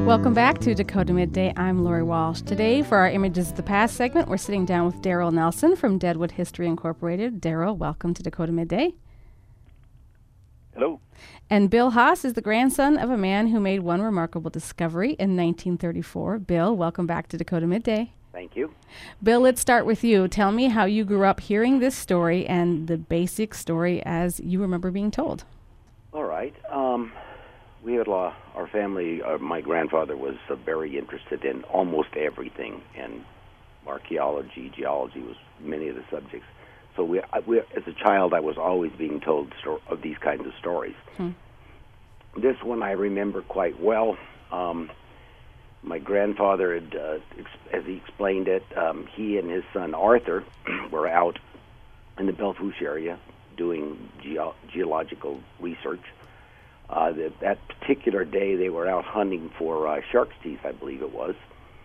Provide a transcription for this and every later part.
Welcome back to Dakota Midday. I'm Lori Walsh. Today, for our Images of the Past segment, we're sitting down with Daryl Nelson from Deadwood History Incorporated. Daryl, welcome to Dakota Midday. Hello. And Bill Haas is the grandson of a man who made one remarkable discovery in 1934. Bill, welcome back to Dakota Midday. Thank you. Bill, let's start with you. Tell me how you grew up hearing this story and the basic story as you remember being told. All right. We had our family, my grandfather was very interested in almost everything, and archaeology, geology was many of the subjects. So we, as a child, I was always being told of these kinds of stories. This one I remember quite well. My grandfather had, as he explained it, he and his son Arthur were out in the Belle-Fourche area doing geological research. That particular day, they were out hunting for shark's teeth, I believe it was.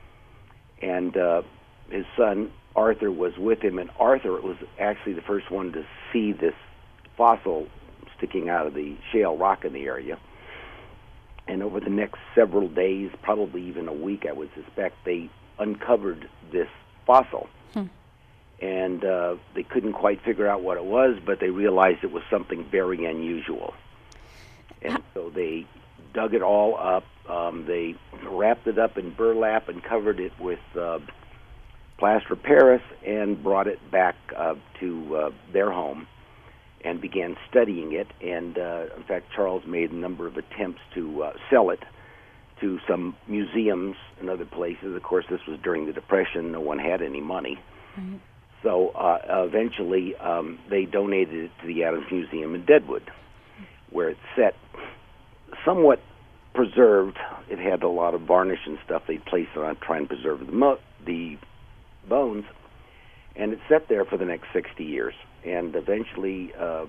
And his son, Arthur, was with him, and Arthur was actually the first one to see this fossil sticking out of the shale rock in the area. And over the next several days, probably even a week, I would suspect, they uncovered this fossil. And they couldn't quite figure out what it was, but they realized it was something very unusual. And so they dug it all up. They wrapped it up in burlap and covered it with plaster Paris and brought it back to their home and began studying it. And, in fact, Charles made a number of attempts to sell it to some museums and other places. Of course, this was during the Depression. No one had any money. Right. So eventually they donated it to the Adams Museum in Deadwood, where it's set somewhat preserved. It had a lot of varnish and stuff they placed on it, trying to preserve the bones, and it's set there for the next 60 years. And eventually the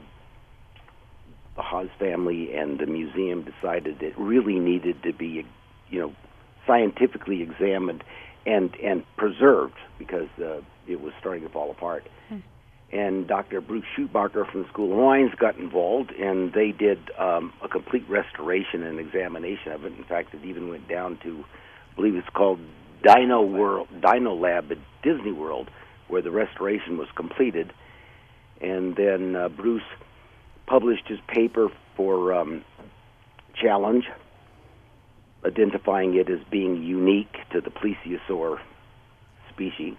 Haas family and the museum decided it really needed to be, scientifically examined and preserved because it was starting to fall apart. And Dr. Bruce Schumacher from the School of Mines got involved, and they did a complete restoration and examination of it. In fact, it even went down to, I believe it's called Dino Lab at Disney World, where the restoration was completed. And then Bruce published his paper for Challenge, identifying it as being unique to the plesiosaur species.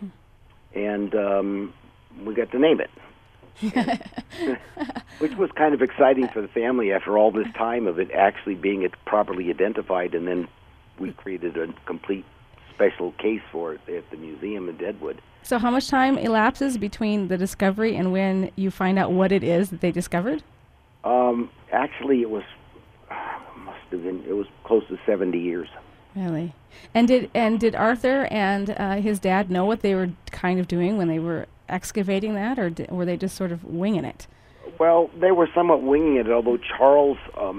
And we got to name it, which was kind of exciting for the family after all this time of it actually being properly identified, and then we created a complete special case for it at the museum in Deadwood. So how much time elapses between the discovery and when you find out what it is that they discovered? Actually, it was close to 70 years. Really? And did Arthur and his dad know what they were kind of doing when they were excavating that, or were they just sort of winging it? Well, they were somewhat winging it, although Charles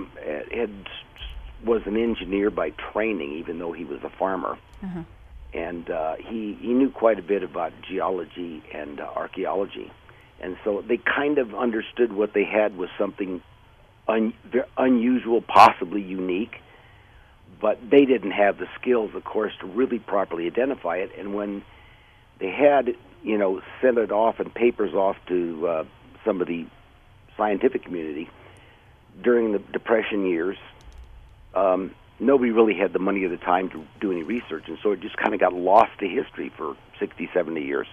was an engineer by training, even though he was a farmer. And he knew quite a bit about geology and archaeology. And so they kind of understood what they had was something unusual, possibly unique, but they didn't have the skills, of course, to really properly identify it. And when they had, sent it off and papers off to some of the scientific community during the Depression years, nobody really had the money or the time to do any research, and so it just kind of got lost to history for 60, 70 years.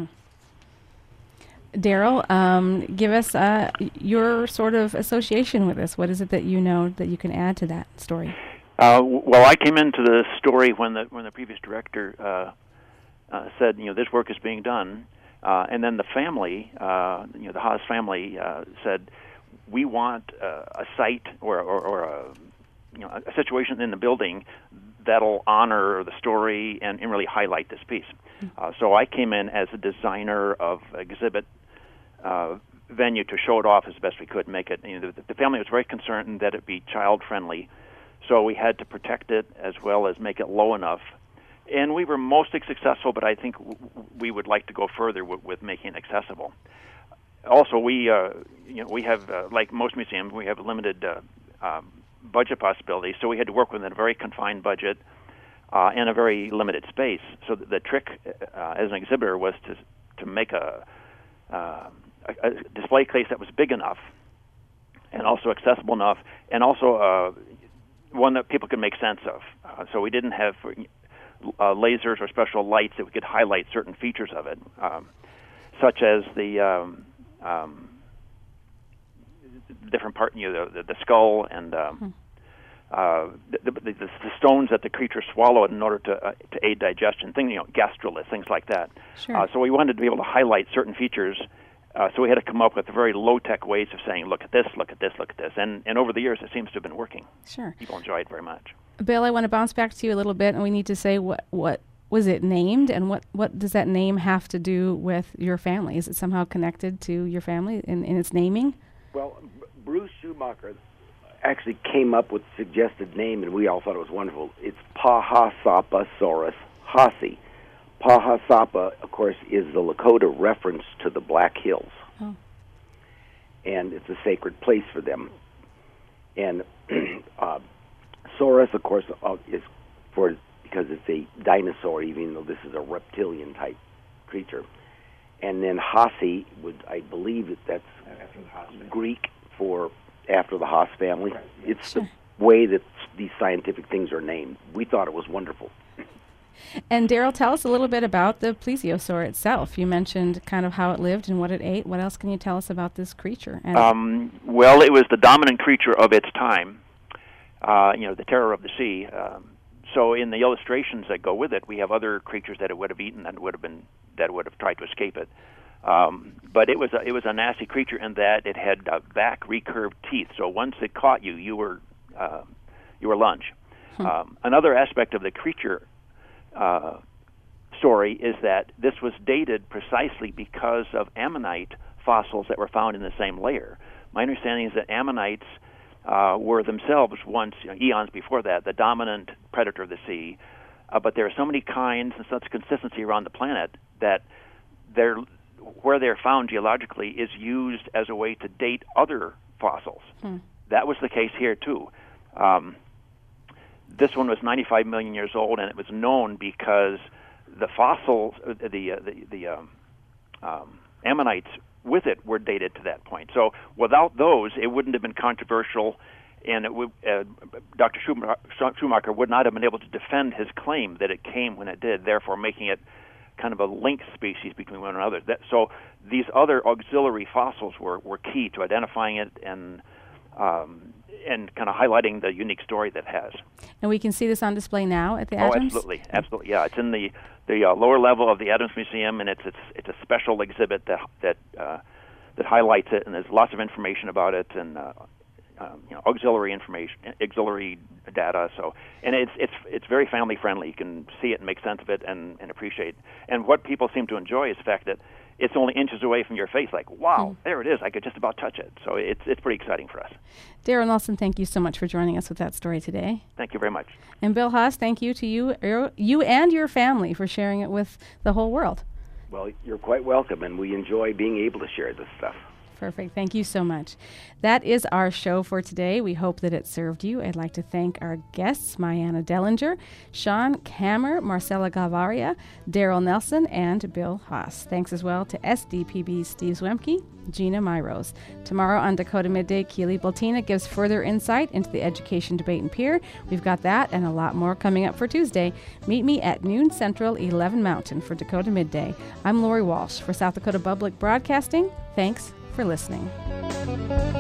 Daryl, give us your sort of association with this. What is it that you know that you can add to that story? Well, I came into the story when the previous director said, this work is being done, and then the family, the Haas family, said, we want a site or a situation in the building that'll honor the story and really highlight this piece. So I came in as a designer of exhibit venue to show it off as best we could, make it. The family was very concerned that it be child friendly. So we had to protect it as well as make it low enough. And we were mostly successful, but I think we would like to go further with making it accessible. Also, we have, like most museums, we have limited budget possibilities, so we had to work within a very confined budget and a very limited space. So the trick as an exhibitor was to make a display case that was big enough and also accessible enough, and also one that people could make sense of. So we didn't have lasers or special lights that we could highlight certain features of it, such as the different part, the skull and the stones that the creature swallowed in order to aid digestion, gastrolith, things like that. Sure. So we wanted to be able to highlight certain features. So we had to come up with very low-tech ways of saying, look at this, look at this, look at this. And over the years, it seems to have been working. Sure. People enjoy it very much. Bill, I want to bounce back to you a little bit, and we need to say what was it named, and what does that name have to do with your family? Is it somehow connected to your family in its naming? Well, Bruce Schumacher actually came up with the suggested name, and we all thought it was wonderful. It's Pahasapasaurus hasi. Pahasapa, of course, is the Lakota reference to the Black Hills. Oh. And it's a sacred place for them. And Saurus, of course, is because it's a dinosaur, even though this is a reptilian-type creature. And then Hasi, I believe that's Greek for after the Haas family. Right. It's the way that these scientific things are named. We thought it was wonderful. And Daryl, tell us a little bit about the plesiosaur itself. You mentioned kind of how it lived and what it ate. What else can you tell us about this creature? Well, it was the dominant creature of its time, the terror of the sea. So in the illustrations that go with it, we have other creatures that it would have eaten that would have tried to escape it. But it was a nasty creature in that it had back recurved teeth. So once it caught you, you were lunch. Another aspect of the creature story is that this was dated precisely because of ammonite fossils that were found in the same layer. My understanding is that ammonites were themselves once, eons before that, the dominant predator of the sea. But there are so many kinds and such consistency around the planet that where they're found geologically is used as a way to date other fossils. That was the case here too. This one was 95 million years old, and it was known because the fossils, the ammonites with it were dated to that point. So without those, it wouldn't have been controversial, and Dr. Schumacher would not have been able to defend his claim that it came when it did, therefore making it kind of a linked species between one another. So these other auxiliary fossils were key to identifying it and kind of highlighting the unique story that it has. And we can see this on display now at the Adams? Oh, absolutely. Yeah, it's in the lower level of the Adams Museum, and it's a special exhibit that highlights it, and there's lots of information about it and auxiliary information, auxiliary data. So, and it's very family friendly. You can see it and make sense of it and appreciate. And what people seem to enjoy is the fact that it's only inches away from your face. Like, wow, there it is. I could just about touch it. So it's pretty exciting for us. Daryl Nelson, thank you so much for joining us with that story today. Thank you very much. And Bill Haas, thank you to you and your family for sharing it with the whole world. Well, you're quite welcome, and we enjoy being able to share this stuff. Perfect. Thank you so much. That is our show for today. We hope that it served you. I'd like to thank our guests, Mariana Dellinger, Sean Kammer, Marcella Galvaria, Daryl Nelson, and Bill Haas. Thanks as well to SDPB's Steve Zwemke, Gina Myros. Tomorrow on Dakota Midday, Keely Baltina gives further insight into the education debate in Pierre. We've got that and a lot more coming up for Tuesday. Meet me at noon Central, 11 Mountain for Dakota Midday. I'm Lori Walsh for South Dakota Public Broadcasting. Thanks for listening.